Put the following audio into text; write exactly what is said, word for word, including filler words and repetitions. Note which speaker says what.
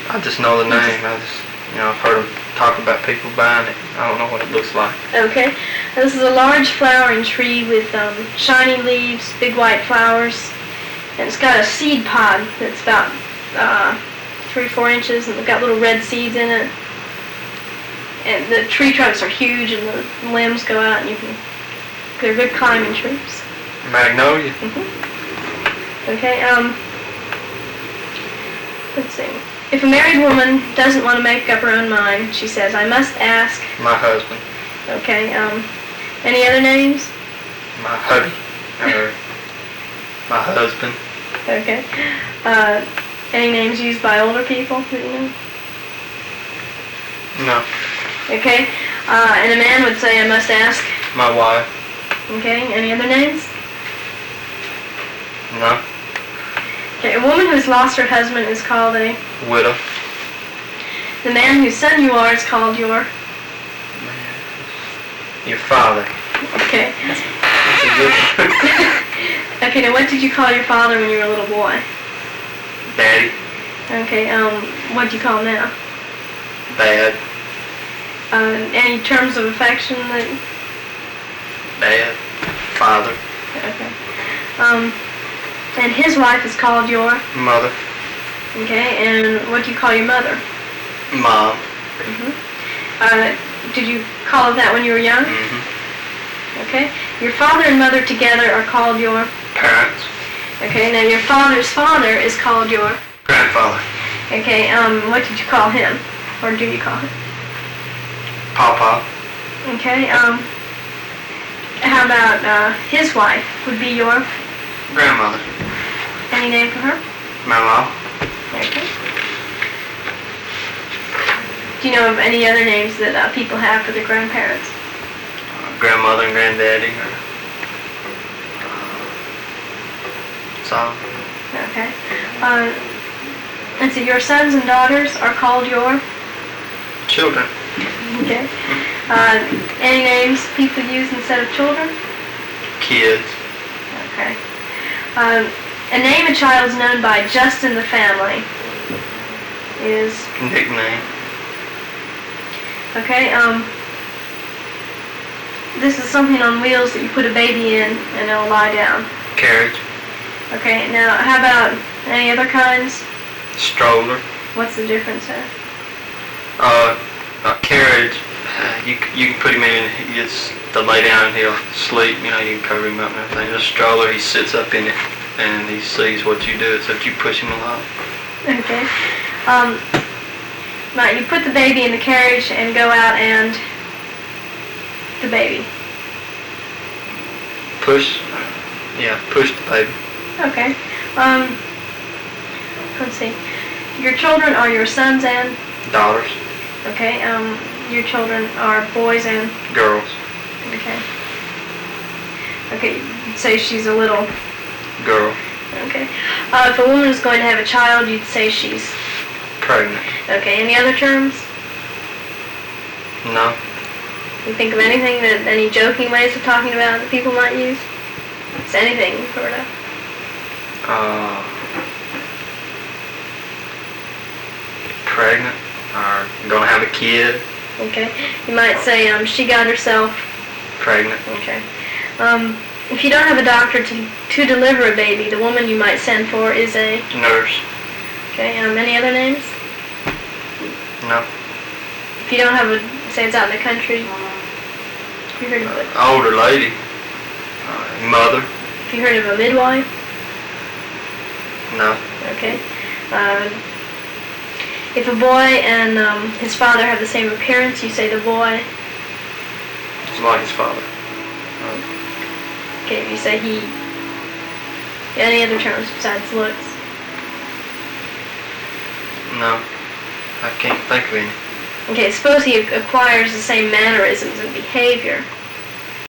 Speaker 1: I just know the name. I just, you know, I've heard them talk about people buying it. I don't know what it looks like.
Speaker 2: Okay. This is a large flowering tree with um, shiny leaves, big white flowers, and it's got a seed pod that's about uh, three, four inches, and it's got little red seeds in it. And the tree trunks are huge, and the limbs go out, and you can. They're good climbing trees.
Speaker 1: Magnolia.
Speaker 2: Mm-hmm. Okay. Um. Let's see. If a married woman doesn't want to make up her own mind, she says, "I must ask."
Speaker 1: My husband.
Speaker 2: Okay. Um. Any other names?
Speaker 1: My hubby. Or my husband.
Speaker 2: Okay. Uh. Any names used by older people that you know?
Speaker 1: No.
Speaker 2: Okay. Uh, and a man would say, "I must ask."
Speaker 1: My wife.
Speaker 2: Okay. Any other names?
Speaker 1: No.
Speaker 2: Okay. A woman who's lost her husband is called a
Speaker 1: widow.
Speaker 2: The man whose son you are is called your
Speaker 1: Your father.
Speaker 2: Okay.
Speaker 1: That's a good one.
Speaker 2: Okay. Now, what did you call your father when you were a little boy?
Speaker 1: Daddy.
Speaker 2: Okay. Um. What do you call him now?
Speaker 1: Dad.
Speaker 2: Uh, any terms of affection that?
Speaker 1: Dad. Father.
Speaker 2: Okay. Um, and his wife is called your?
Speaker 1: Mother.
Speaker 2: Okay, and what do you call your mother?
Speaker 1: Mom.
Speaker 2: Mm-hmm. Uh, did you call her that when you were young?
Speaker 1: Mm-hmm.
Speaker 2: Okay. Your father and mother together are called your?
Speaker 1: Parents.
Speaker 2: Okay, now your father's father is called your?
Speaker 1: Grandfather.
Speaker 2: Okay, um, what did you call him? Or do you call him?
Speaker 1: Papa.
Speaker 2: Okay, um, how about uh, his wife would be your?
Speaker 1: Grandmother.
Speaker 2: Any name for her?
Speaker 1: My mom.
Speaker 2: Okay. Do you know of any other names that uh, people have for their grandparents?
Speaker 1: Uh, grandmother and granddaddy. Or, so.
Speaker 2: Okay. Uh, let's see, your sons and daughters are called your?
Speaker 1: Children.
Speaker 2: Okay. Uh, any names people use instead of children?
Speaker 1: Kids.
Speaker 2: Okay. Um, a name a child's known by just in the family is?
Speaker 1: Nickname.
Speaker 2: Okay. Um, this is something on wheels that you put a baby in and it'll lie down.
Speaker 1: Carriage.
Speaker 2: Okay. Now, how about any other kinds?
Speaker 1: Stroller.
Speaker 2: What's the difference there?
Speaker 1: Uh, a carriage. Uh, you you can put him in. He gets to lay down and he'll sleep. You know, you can cover him up and everything. A stroller, he sits up in it and he sees what you do, except you push him along.
Speaker 2: Okay. Um, right, you put the baby in the carriage and go out and the baby.
Speaker 1: Push. Yeah, push the baby.
Speaker 2: Okay. Um, let's see. Your children are your sons and?
Speaker 1: Daughters.
Speaker 2: Okay. Um, your children are boys and?
Speaker 1: Girls.
Speaker 2: Okay. Okay, you'd say she's a little?
Speaker 1: Girl.
Speaker 2: Okay. Uh, if a woman is going to have a child, you'd say she's?
Speaker 1: Pregnant.
Speaker 2: Okay, any other terms?
Speaker 1: No.
Speaker 2: You think of anything, that any joking ways of talking about that people might use? It's anything, sort of.
Speaker 1: Uh, pregnant. Or gonna have a kid.
Speaker 2: Okay. You might say, um, she got herself?
Speaker 1: Pregnant.
Speaker 2: Okay. Um, if you don't have a doctor to to deliver a baby, the woman you might send for is a?
Speaker 1: Nurse.
Speaker 2: Okay. Um, any other names?
Speaker 1: No.
Speaker 2: If you don't have a, say it's out in the country, have you heard of it?
Speaker 1: Uh, older lady. Uh, mother.
Speaker 2: Have you heard of a midwife?
Speaker 1: No.
Speaker 2: Okay. Uh, if a boy and um, his father have the same appearance, you say the boy?
Speaker 1: It's like his father.
Speaker 2: Okay, if you say he, any other terms besides looks?
Speaker 1: No. I can't think of any.
Speaker 2: Okay, suppose he acquires the same mannerisms and behavior.